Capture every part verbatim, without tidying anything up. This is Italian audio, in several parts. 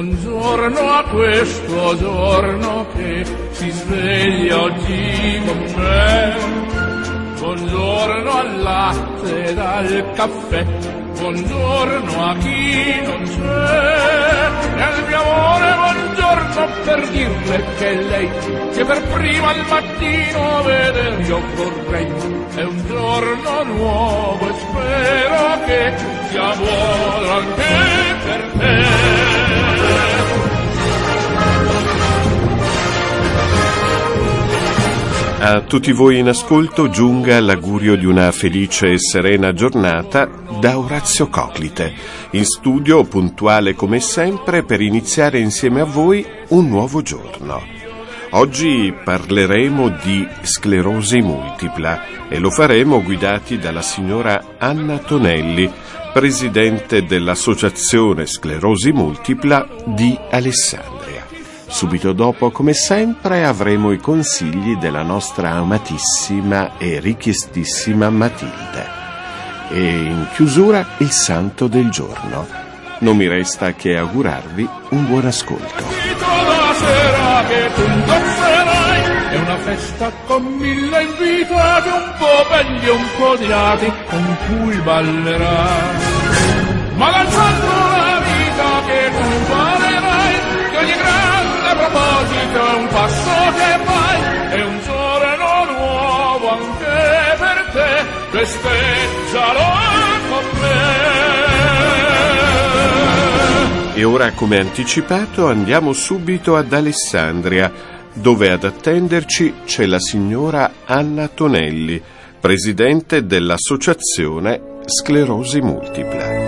Buongiorno a questo giorno che si sveglia oggi con me. Buongiorno al latte ed al caffè. Buongiorno a chi non c'è. E al mio amore buongiorno per dirle che lei che per prima al mattino vedere io vorrei. È un giorno nuovo e spero che sia buono anche per te. A tutti voi in ascolto giunga l'augurio di una felice e serena giornata da Orazio Coclite, in studio puntuale come sempre per iniziare insieme a voi un nuovo giorno. Oggi parleremo di sclerosi multipla e lo faremo guidati dalla signora Anna Tonelli, presidente dell'Associazione Sclerosi Multipla di Alessandria. Subito dopo, come sempre, avremo i consigli della nostra amatissima e richiestissima Matilde. E in chiusura il santo del giorno. Non mi resta che augurarvi un buon ascolto. È una festa con mille invitati, un po' belli e un po' odiati, con cui ballerai. Ma lanciando la vita che tu farerai, che ogni grande proposito è un passo che fai, è un giorno nuovo anche per te, festeggialo con me. E ora, come anticipato, andiamo subito ad Alessandria, dove ad attenderci c'è la signora Anna Tonelli, presidente dell'Associazione Sclerosi Multipla.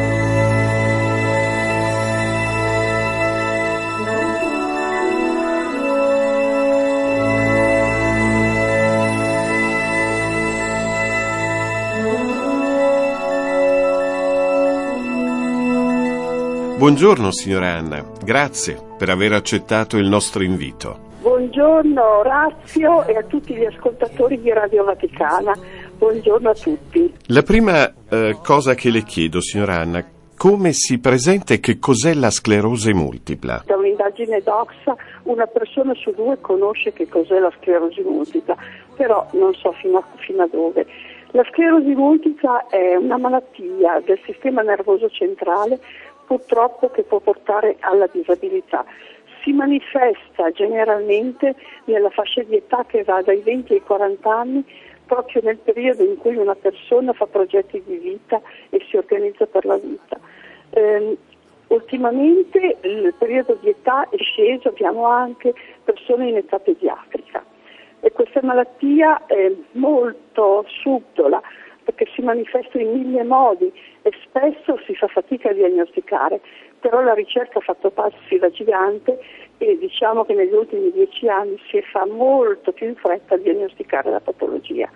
Buongiorno signora Anna, grazie per aver accettato il nostro invito. Buongiorno Orazio e a tutti gli ascoltatori di Radio Vaticana, buongiorno a tutti. La prima eh, cosa che le chiedo, signora Anna, come si presenta e che cos'è la sclerosi multipla? Da un'indagine Doxa una persona su due conosce che cos'è la sclerosi multipla, però non so fino a, fino a dove. La sclerosi multipla è una malattia del sistema nervoso centrale, purtroppo, che può portare alla disabilità. Si manifesta generalmente nella fascia di età che va dai venti ai quaranta anni, proprio nel periodo in cui una persona fa progetti di vita e si organizza per la vita. Eh, ultimamente il periodo di età è sceso, abbiamo anche persone in età pediatrica e questa malattia è molto subdola perché si manifesta in mille modi e spesso si fa fatica a diagnosticare, però la ricerca ha fatto passi da gigante e diciamo che negli ultimi dieci anni si fa molto più in fretta a diagnosticare la patologia.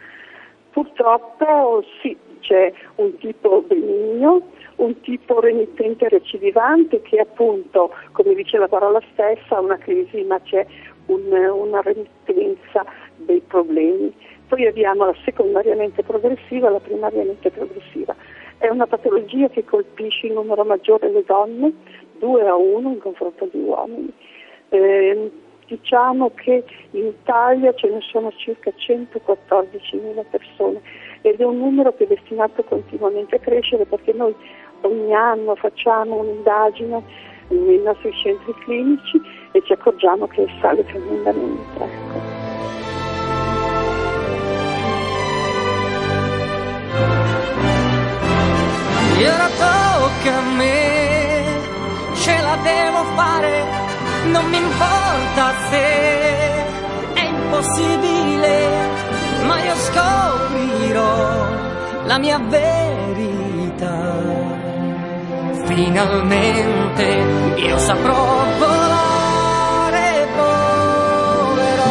Purtroppo sì, c'è un tipo benigno, un tipo remittente recidivante che appunto, come dice la parola stessa, ha una crisi ma c'è un, una remittenza dei problemi. Poi abbiamo la secondariamente progressiva e la primariamente progressiva. È una patologia che colpisce in numero maggiore le donne, due a uno in confronto agli uomini. Eh, diciamo che in Italia ce ne sono circa centoquattordicimila persone ed è un numero che è destinato continuamente a crescere perché noi ogni anno facciamo un'indagine nei nostri centri clinici e ci accorgiamo che sale tremendamente. Ecco. E ora tocca a me, ce la devo fare, non mi importa se è impossibile, ma io scoprirò la mia verità. Finalmente io saprò volare, volerò.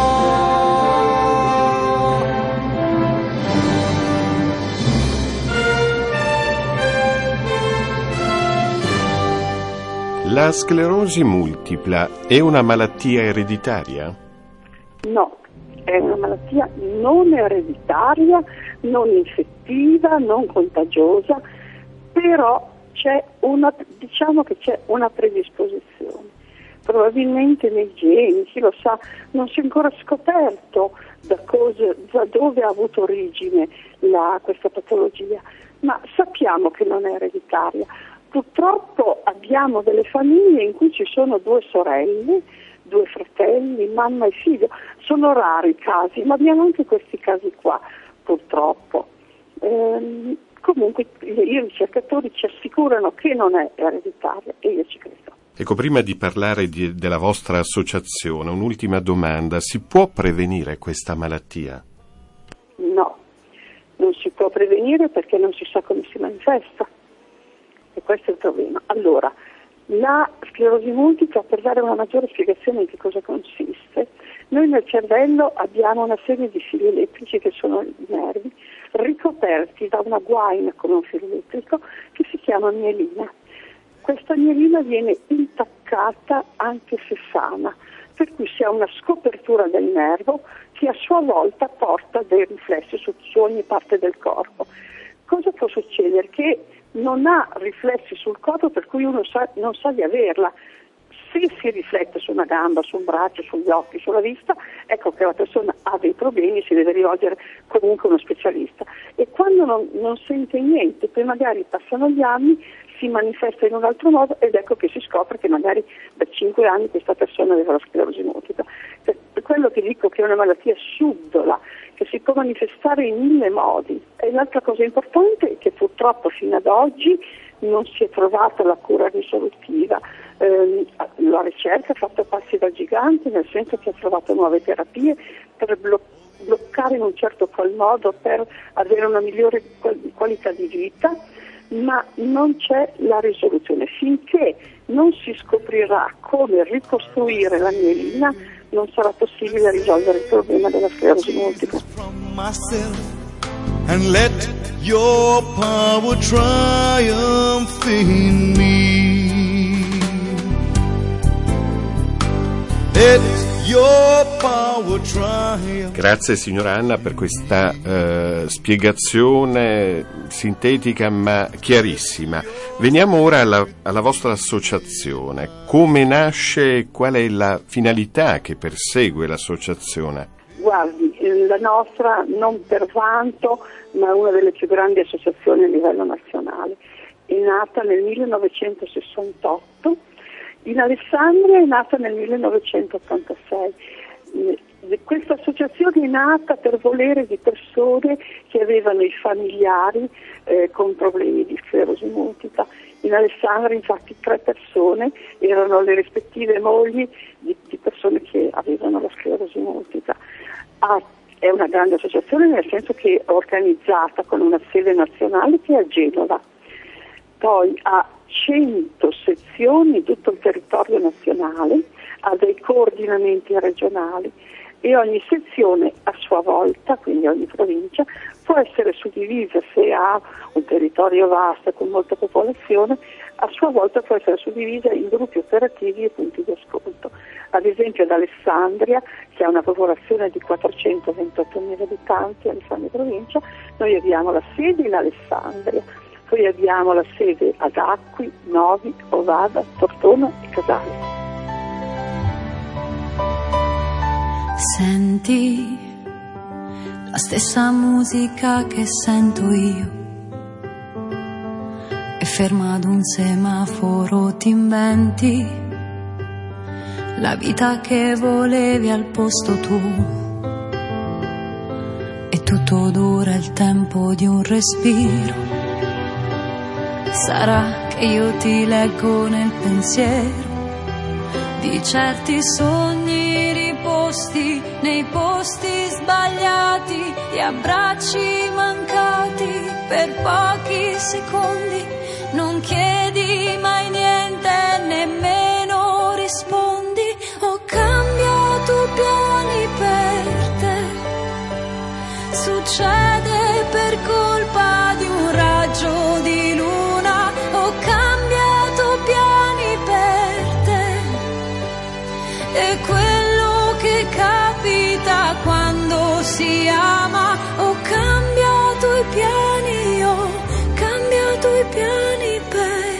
La sclerosi multipla è una malattia ereditaria? No, è una malattia non ereditaria, non infettiva, non contagiosa, però c'è una, diciamo che c'è una predisposizione, probabilmente nei geni, chi lo sa, non si è ancora scoperto da, cosa, da dove ha avuto origine la, questa patologia, ma sappiamo che non è ereditaria. Purtroppo abbiamo delle famiglie in cui ci sono due sorelle, due fratelli, mamma e figlio, sono rari i casi, ma abbiamo anche questi casi qua, purtroppo. Ehm, comunque i ricercatori ci assicurano che non è ereditaria e io ci credo. Ecco, prima di parlare di, della vostra associazione, un'ultima domanda: si può prevenire questa malattia? No, non si può prevenire perché non si sa come si manifesta, e questo è il problema. Allora, la sclerosi multipla, per dare una maggiore spiegazione in che cosa consiste, noi nel cervello abbiamo una serie di fili elettrici che sono i nervi, ricoperti da una guaina come un filo elettrico che si chiama mielina. Questa mielina viene intaccata anche se sana, per cui si ha una scopertura del nervo che a sua volta porta dei riflessi su, su ogni parte del corpo. Cosa può succedere? Che non ha riflessi sul corpo, per cui uno sa, non sa di averla. Se si riflette su una gamba, su un braccio, sugli occhi, sulla vista, ecco che la persona ha dei problemi, si deve rivolgere comunque a uno specialista. E quando non, non sente niente, poi magari passano gli anni, si manifesta in un altro modo ed ecco che si scopre che magari da cinque anni questa persona aveva la sclerosi multipla. Per, per quello che dico che è una malattia subdola, che si può manifestare in mille modi. E l'altra cosa importante è che purtroppo fino ad oggi non si è trovata la cura risolutiva. Eh, la ricerca ha fatto passi da gigante, nel senso che ha trovato nuove terapie per blo- bloccare in un certo qual modo, per avere una migliore qual- qualità di vita, ma non c'è la risoluzione. Finché non si scoprirà come ricostruire la mielina, non sarà possibile risolvere il problema della sclerosi multipla. And let your power triumph in me. Let your power triumph. Grazie signora Anna per questa eh, spiegazione sintetica ma chiarissima. Veniamo ora alla, alla vostra associazione. Come nasce e qual è la finalità che persegue l'associazione? Guardi, la nostra non per vanto, ma è una delle più grandi associazioni a livello nazionale. È nata nel millenovecentosessantotto, in Alessandria è nata nel millenovecentottantasei. Questa associazione è nata per volere di persone che avevano i familiari eh, con problemi di sclerosi multipla. In Alessandria infatti tre persone erano le rispettive mogli di, di persone che avevano la sclerosi multipla. Ah, è una grande associazione nel senso che è organizzata con una sede nazionale che è a Genova, poi ha cento sezioni in tutto il territorio nazionale, ha dei coordinamenti regionali e ogni sezione a sua volta, quindi ogni provincia, può essere suddivisa, se ha un territorio vasto con molta popolazione, a sua volta può essere suddivisa in gruppi operativi e punti di ascolto. Ad esempio ad Alessandria, che ha una popolazione di quattrocentoventottomila abitanti, Alessandria provincia, noi abbiamo la sede in Alessandria, poi abbiamo la sede ad Acqui, Novi, Ovada, Tortona e Casale. Senti la stessa musica che sento io, e ferma ad un semaforo ti inventi la vita che volevi al posto tuo, e tutto dura il tempo di un respiro. Sarà che io ti leggo nel pensiero di certi sogni riposti nei posti sbagliati, di abbracci mancati per pochi secondi. Non chiedi mai niente, nemmeno rispondi. Ho cambiato piani per te, succede per colpa di un raggio di luna. Ho cambiato piani per te, e quello che capita quando si ama. Ho cambiato i piani, ho cambiato i piani per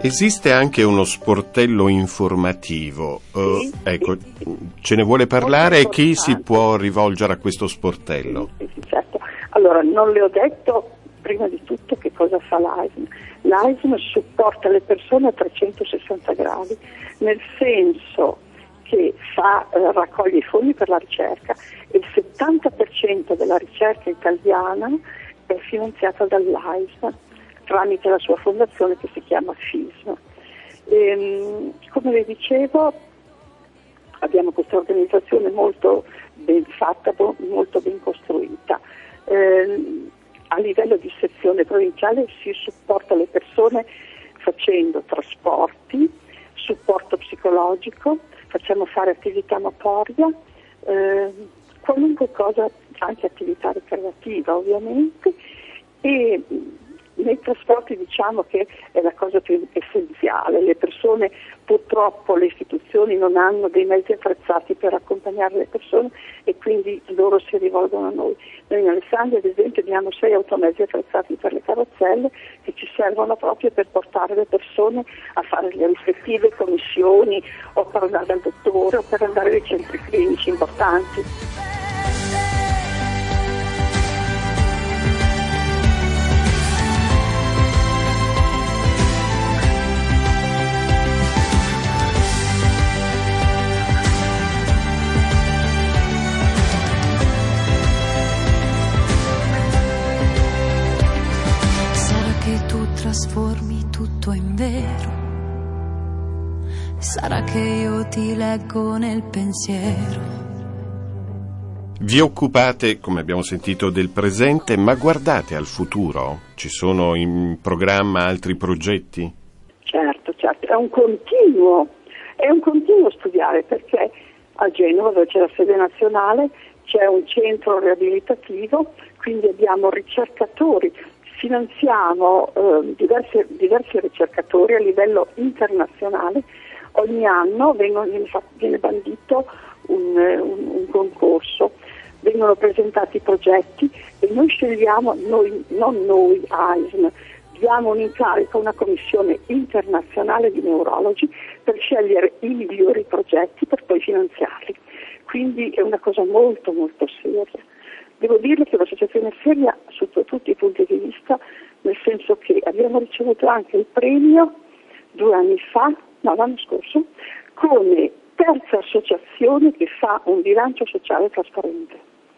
Esiste anche uno sportello informativo, uh, sì, ecco, sì, sì. Ce ne vuole parlare e chi si può rivolgere a questo sportello? Sì, sì, certo. Allora, non le ho detto prima di tutto che cosa fa l'A I S M. L'A I S M supporta le persone a trecentosessanta gradi, nel senso che fa, eh, raccoglie i fondi per la ricerca e il settanta per cento della ricerca italiana è finanziata dall'A I S M tramite la sua fondazione che si chiama FISM. Ehm, come vi dicevo, abbiamo questa organizzazione molto ben fatta, molto ben costruita. Ehm, a livello di sezione provinciale si supporta le persone facendo trasporti, supporto psicologico, facciamo fare attività motoria, eh, qualunque cosa, anche attività ricreativa ovviamente, e nei trasporti diciamo che è la cosa più essenziale. Le persone, purtroppo le istituzioni non hanno dei mezzi attrezzati per accompagnare le persone e quindi loro si rivolgono a noi. Noi in Alessandria ad esempio abbiamo sei automezzi attrezzati per le carrozzelle che ci servono proprio per portare le persone a fare le rispettive commissioni o per andare dal dottore o per andare nei centri clinici importanti. Trasformi tutto in vero, sarà che io ti leggo nel pensiero. Vi occupate, come abbiamo sentito, del presente, ma guardate al futuro? Ci sono in programma altri progetti? Certo, certo, è un continuo, è un continuo studiare, perché a Genova, dove c'è la sede nazionale, c'è un centro riabilitativo, quindi abbiamo ricercatori. Finanziamo eh, diversi, diversi ricercatori a livello internazionale. Ogni anno vengono, viene, fatto, viene bandito un, un, un concorso, vengono presentati progetti e noi scegliamo, noi, non noi A I S M, diamo un incarico a una commissione internazionale di neurologi per scegliere i migliori progetti per poi finanziarli. Quindi è una cosa molto molto seria. Devo dirle che l'associazione è seria sotto tutti i punti di vista, nel senso che abbiamo ricevuto anche il premio due anni fa, no l'anno scorso, come terza associazione che fa un bilancio sociale trasparente.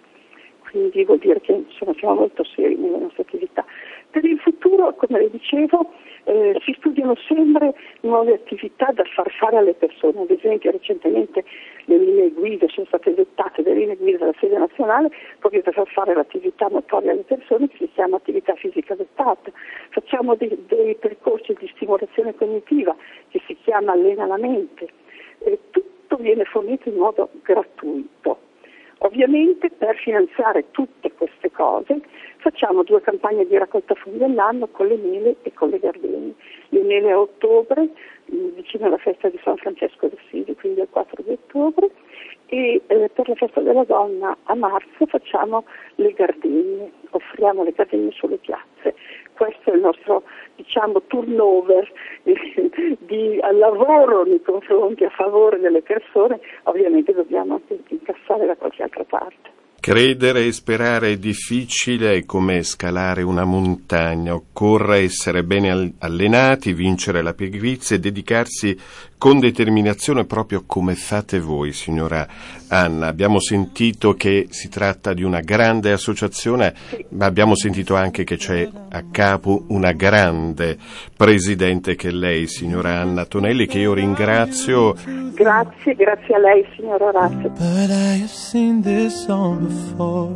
Quindi vuol dire che insomma, siamo molto seri nelle nostre attività. Per il futuro, come le dicevo, eh, si studiano sempre nuove attività da far fare alle persone. Ad esempio recentemente le linee guida sono state dettate, le linee guida della sede nazionale proprio per far fare l'attività motoria alle persone, che si chiama attività fisica adattata. Facciamo dei, dei percorsi di stimolazione cognitiva che si chiama Allena la mente. E tutto viene fornito in modo gratuito. Ovviamente per finanziare tutte queste cose facciamo due campagne di raccolta fondi all'anno con le mele e con le gardenie. Le mele a ottobre, vicino alla festa di San Francesco d'Assisi, quindi al quattro di ottobre, e eh, per la festa della donna a marzo facciamo le gardenie, offriamo le gardenie sulle piazze. Questo è il nostro, diciamo, turnover di, di lavoro nei confronti a favore delle persone. Ovviamente dobbiamo anche incassare da qualche altra parte. Credere e sperare è difficile, è come scalare una montagna. Occorre essere bene allenati, vincere la pigrizia e dedicarsi con determinazione proprio come fate voi, signora Anna. Abbiamo sentito che si tratta di una grande associazione, ma abbiamo sentito anche che c'è a capo una grande presidente che è lei, signora Anna Tonelli, che io ringrazio. Grazie, grazie a lei, signora Orazio. But I have seen this song before.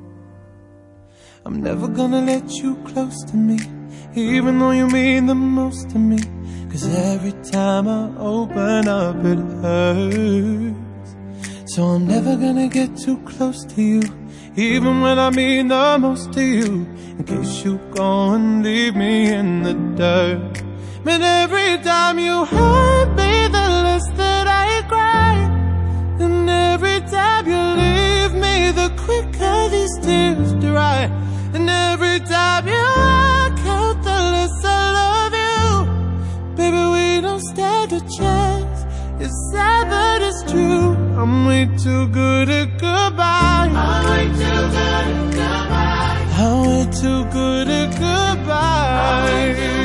I'm never gonna let you close to me, even though you mean the most to me. Cause every time I open up it hurts. So I'm never gonna get too close to you, even when I mean the most to you, in case you go and leave me in the dirt. But every time you hurt me, the less that I cry. And every time you leave me, the quicker these tears dry. And every time you walk out, the less I love you. Baby, chance. It's sad but it's true. I'm way too good at goodbye. I'm way too good at goodbye. I'm way too good at goodbye.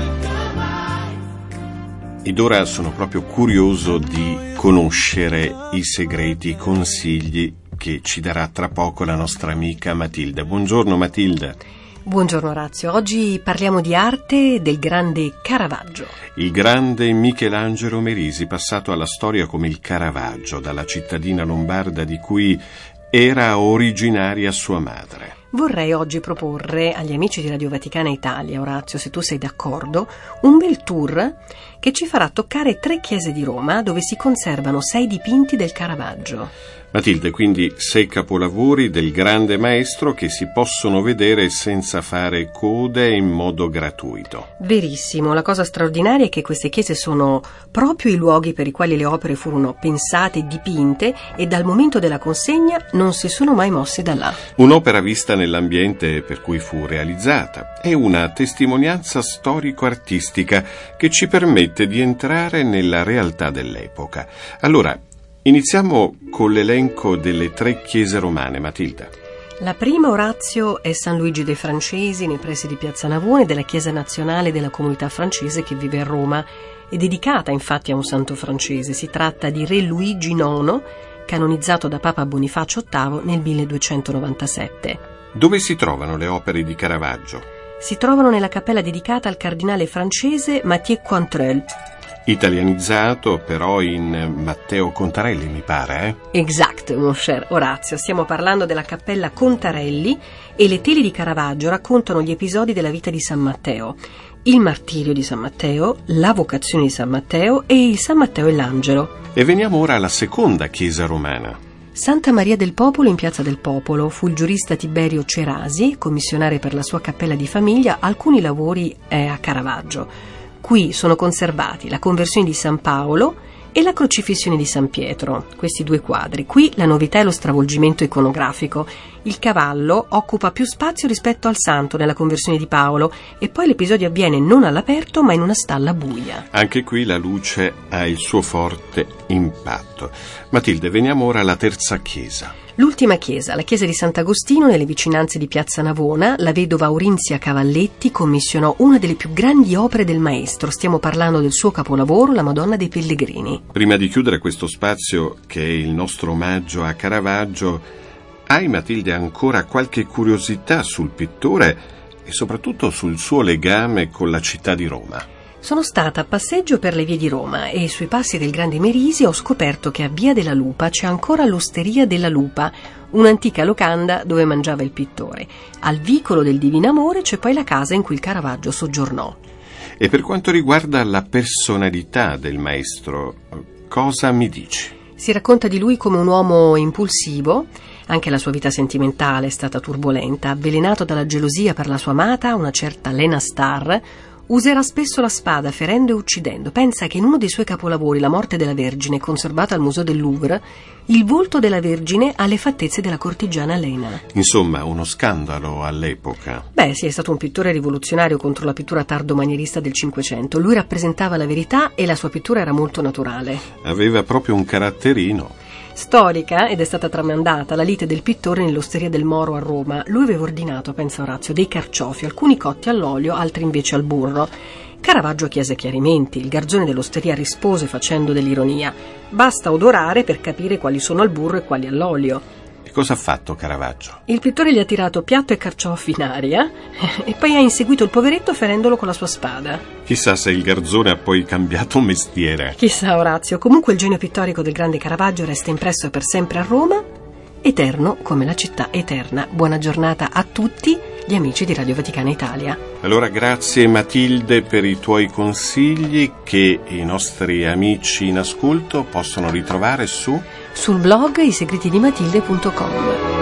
Ed ora sono proprio curioso di conoscere i segreti, i consigli che ci darà tra poco la nostra amica Matilda. Buongiorno Matilda. Buongiorno Orazio, oggi parliamo di arte del grande Caravaggio. Il grande Michelangelo Merisi, passato alla storia come il Caravaggio, dalla cittadina lombarda di cui era originaria sua madre. Vorrei oggi proporre agli amici di Radio Vaticana Italia, Orazio, se tu sei d'accordo, un bel tour che ci farà toccare tre chiese di Roma dove si conservano sei dipinti del Caravaggio. Matilde, quindi sei capolavori del grande maestro che si possono vedere senza fare code in modo gratuito. Verissimo, la cosa straordinaria è che queste chiese sono proprio i luoghi per i quali le opere furono pensate e dipinte e dal momento della consegna non si sono mai mosse da là. Un'opera vista nell'ambiente per cui fu realizzata è una testimonianza storico-artistica che ci permette di entrare nella realtà dell'epoca. Allora, iniziamo con l'elenco delle tre chiese romane, Matilda. La prima, Orazio, è San Luigi dei Francesi, nei pressi di Piazza Navone, della Chiesa nazionale della comunità francese che vive a Roma. È dedicata infatti a un santo francese. Si tratta di Re Luigi nono, canonizzato da Papa Bonifacio ottavo nel milleduecentonovantasette. Dove si trovano le opere di Caravaggio? Si trovano nella cappella dedicata al cardinale francese Mathieu Cointreuil. Italianizzato però in Matteo Contarelli, mi pare, eh? Exact, mon cher Orazio. Stiamo parlando della cappella Contarelli e le tele di Caravaggio raccontano gli episodi della vita di San Matteo. Il martirio di San Matteo, la vocazione di San Matteo e il San Matteo e l'Angelo. E veniamo ora alla seconda chiesa romana. Santa Maria del Popolo in Piazza del Popolo. Fu il giurista Tiberio Cerasi, commissionare per la sua cappella di famiglia alcuni lavori eh, a Caravaggio. Qui sono conservati la conversione di San Paolo e la crocifissione di San Pietro, questi due quadri. Qui la novità è lo stravolgimento iconografico. Il cavallo occupa più spazio rispetto al santo nella conversione di Paolo e poi l'episodio avviene non all'aperto ma in una stalla buia. Anche qui la luce ha il suo forte impatto. Matilde, veniamo ora alla terza chiesa. L'ultima chiesa, la chiesa di Sant'Agostino nelle vicinanze di Piazza Navona, la vedova Aurinzia Cavalletti commissionò una delle più grandi opere del maestro. Stiamo parlando del suo capolavoro, la Madonna dei Pellegrini. Prima di chiudere questo spazio, che è il nostro omaggio a Caravaggio, hai, Matilde, ancora qualche curiosità sul pittore e soprattutto sul suo legame con la città di Roma? Sono stata a passeggio per le vie di Roma e sui passi del grande Merisi ho scoperto che a Via della Lupa c'è ancora l'Osteria della Lupa, un'antica locanda dove mangiava il pittore. Al vicolo del Divino Amore c'è poi la casa in cui il Caravaggio soggiornò. E per quanto riguarda la personalità del maestro, cosa mi dici? Si racconta di lui come un uomo impulsivo. Anche la sua vita sentimentale è stata turbolenta. Avvelenato dalla gelosia per la sua amata, una certa Lena Starr, userà spesso la spada ferendo e uccidendo. Pensa che in uno dei suoi capolavori, La morte della Vergine, conservata al Museo del Louvre, il volto della Vergine ha le fattezze della cortigiana Lena. Insomma, uno scandalo all'epoca. Beh, sì, è stato un pittore rivoluzionario contro la pittura tardomanierista del Cinquecento. Lui rappresentava la verità e la sua pittura era molto naturale. Aveva proprio un caratterino. Storica, ed è stata tramandata la lite del pittore nell'Osteria del Moro a Roma. Lui aveva ordinato, pensa Orazio, dei carciofi, alcuni cotti all'olio, altri invece al burro. Caravaggio chiese chiarimenti. Il garzone dell'osteria rispose facendo dell'ironia: basta odorare per capire quali sono al burro e quali all'olio. E cosa ha fatto Caravaggio? Il pittore gli ha tirato piatto e carciofi in aria e poi ha inseguito il poveretto ferendolo con la sua spada. Chissà se il garzone ha poi cambiato mestiere. Chissà, Orazio. Comunque il genio pittorico del grande Caravaggio resta impresso per sempre a Roma, eterno come la città eterna. Buona giornata a tutti gli amici di Radio Vaticana Italia. Allora grazie Matilde per i tuoi consigli che i nostri amici in ascolto possono ritrovare su... sul blog i segreti di matilde punto com.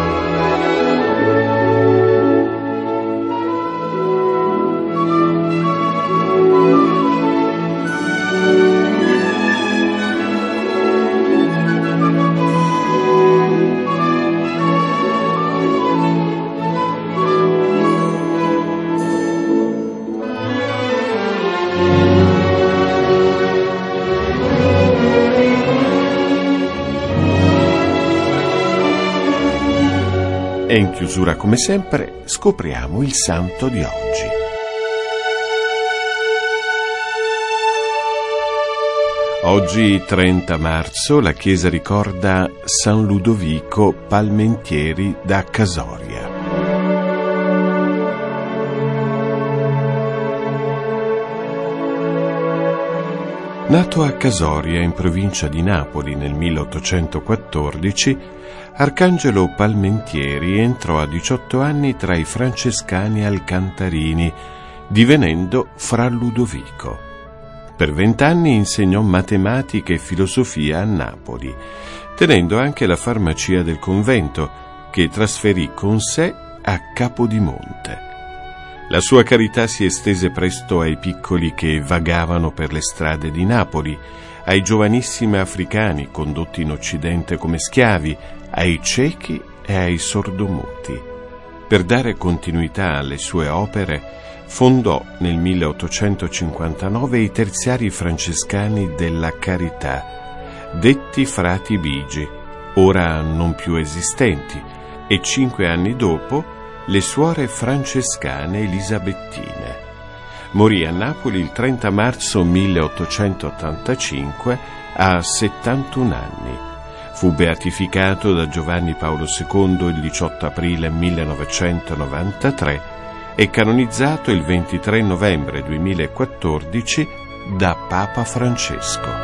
E in chiusura, come sempre, scopriamo il santo di oggi. Oggi, trenta marzo, la Chiesa ricorda San Ludovico Palmentieri da Casoria. Nato a Casoria, in provincia di Napoli, nel milleottocentoquattordici, Arcangelo Palmentieri entrò a diciotto anni tra i francescani alcantarini, divenendo fra Ludovico. Per vent'anni insegnò matematica e filosofia a Napoli, tenendo anche la farmacia del convento, che trasferì con sé a Capodimonte. La sua carità si estese presto ai piccoli che vagavano per le strade di Napoli, ai giovanissimi africani condotti in Occidente come schiavi, ai ciechi e ai sordomuti. Per dare continuità alle sue opere, fondò nel milleottocentocinquantanove i terziari francescani della Carità, detti frati bigi, ora non più esistenti, e cinque anni dopo le suore francescane elisabettine. Morì a Napoli il trenta marzo milleottocentottantacinque a settantuno anni. Fu beatificato da Giovanni Paolo secondo il diciotto aprile millenovecentonovantatré e canonizzato il ventitré novembre duemilaquattordici da Papa Francesco.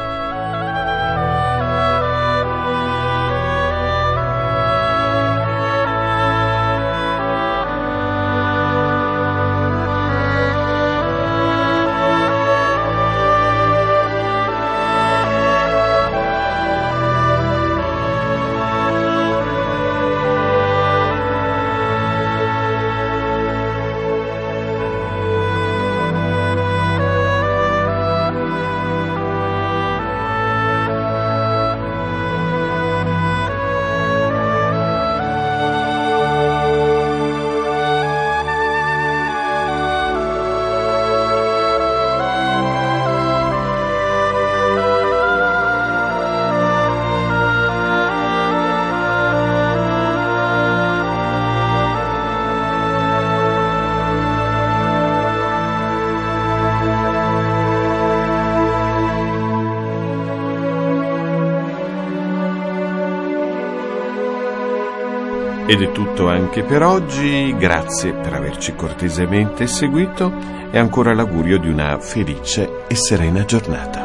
Ed è tutto anche per oggi, grazie per averci cortesemente seguito e ancora l'augurio di una felice e serena giornata.